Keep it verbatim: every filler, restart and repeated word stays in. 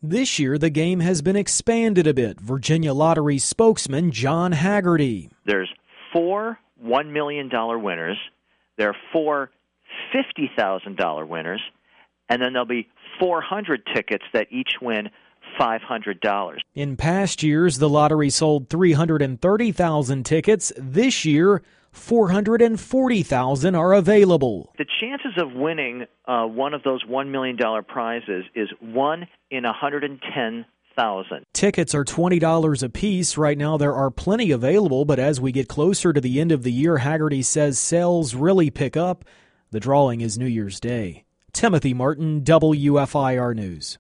This year, the game has been expanded a bit. Virginia Lottery spokesman John Haggerty. There's four one million dollars winners. There are four fifty thousand dollars winners. And then there'll be four hundred tickets that each win five hundred dollars. In past years, the lottery sold three hundred thirty thousand tickets. This year, four hundred forty thousand are available. The chances of winning uh, one of those one million dollars prizes is one in one hundred ten thousand. Tickets are twenty dollars a piece. Right now, there are plenty available, but as we get closer to the end of the year, Haggerty says sales really pick up. The drawing is New Year's Day. Timothy Martin, W F I R News.